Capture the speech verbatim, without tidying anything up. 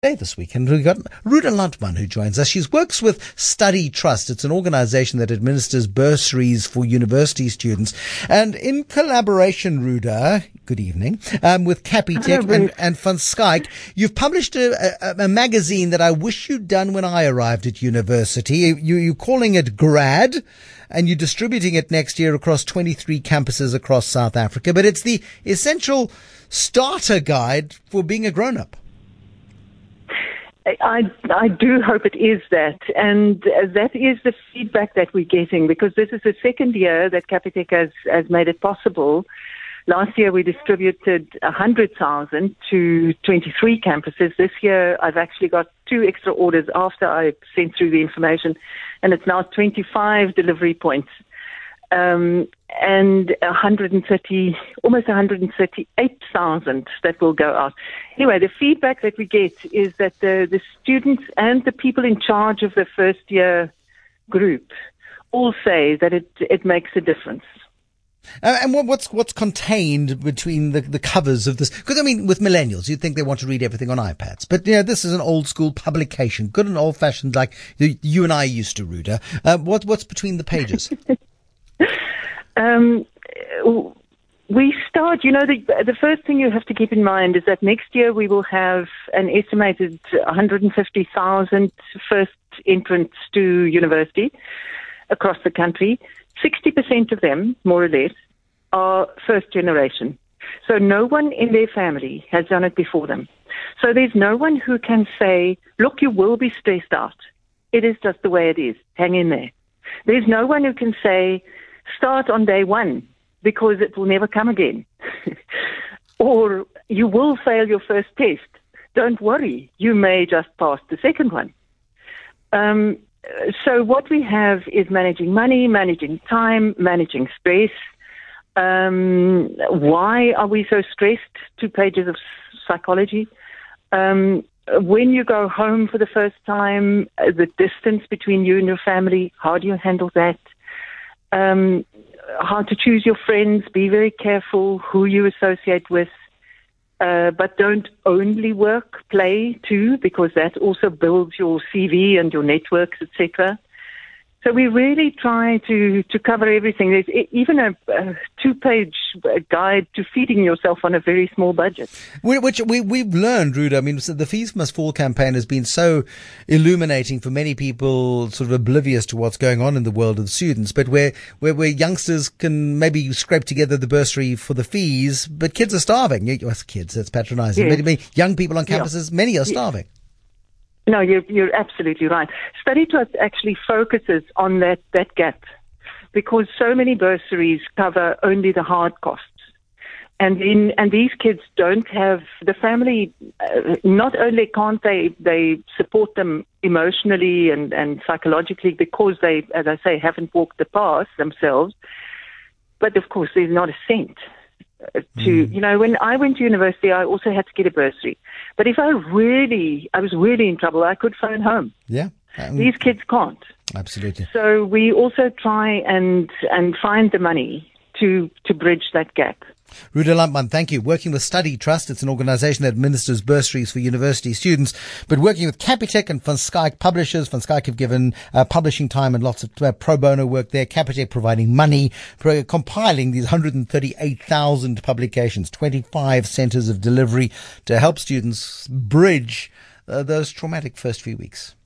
Day this week, and we've got Ruda Landman who joins us. She works with Study Trust. It's an organization that administers bursaries for university students. And in collaboration, Ruda, good evening, um, with Capitec and, and Van Schaik, you've published a, a, a magazine that I wish you'd done when I arrived at university. You, you're calling it Grad, and you're distributing it next year across twenty-three campuses across South Africa. But it's the essential starter guide for being a grown-up. I, I do hope it is that, and that is the feedback that we're getting, because this is the second year that Capitec has, has made it possible. Last year we distributed one hundred thousand to twenty-three campuses. This year I've actually got two extra orders after I sent through the information, and it's now twenty-five delivery points. Um, and one hundred thirty, almost one hundred thirty-eight thousand that will go out. Anyway, the feedback that we get is that the, the students and the people in charge of the first year group all say that it, it makes a difference. Uh, and what, what's what's contained between the, the covers of this? Because, I mean, with millennials, you'd think they want to read everything on iPads. But, you know, this is an old-school publication, good and old-fashioned, like you and I used to, Ruda. Uh, what, what's between the pages? Um, we start, you know, the, the first thing you have to keep in mind is that next year we will have an estimated one hundred fifty thousand first entrants to university across the country. sixty percent of them, more or less, are first generation. So no one in their family has done it before them. So there's no one who can say, look, you will be stressed out. It is just the way it is. Hang in there. There's no one who can say, start on day one, because it will never come again. Or you will fail your first test. Don't worry, you may just pass the second one. Um, so what we have is managing money, managing time, managing stress. Um, why are we so stressed? Two pages of psychology. Um, when you go home for the first time, the distance between you and your family, how do you handle that? Um, how to choose your friends, be very careful who you associate with, uh, but don't only work, play too, because that also builds your C V and your networks, et cetera. So we really try to, to cover everything. There's even a, a two-page guide to feeding yourself on a very small budget. Which we, we've learned, Ruda. I mean, the Fees Must Fall campaign has been so illuminating for many people, sort of oblivious to what's going on in the world of students, but where, where, where youngsters can maybe scrape together the bursary for the fees, but kids are starving. Yes, kids, that's patronizing. Yes. Maybe young people on campuses, yeah. Many are starving. Yeah. No, you're, you're absolutely right. Study Trust actually focuses on that, that gap, because so many bursaries cover only the hard costs. And in, and these kids don't have, the family, uh, not only can't they, they support them emotionally and, and psychologically because they, as I say, haven't walked the path themselves, but of course there's not a cent. To, mm. you know, when I went to university, I also had to get a bursary. But if I really, I was really in trouble, I could phone home. Yeah. Um, These kids can't. Absolutely. So we also try and, and find the money to, to bridge that gap. Ruda Landman, thank you. Working with Study Trust, it's an organization that administers bursaries for university students, but working with Capitec and Van Schaik publishers. Van Schaik have given uh, publishing time and lots of uh, pro bono work there. Capitec providing money, pro- compiling these one hundred thirty-eight thousand publications, twenty-five centers of delivery to help students bridge uh, those traumatic first few weeks.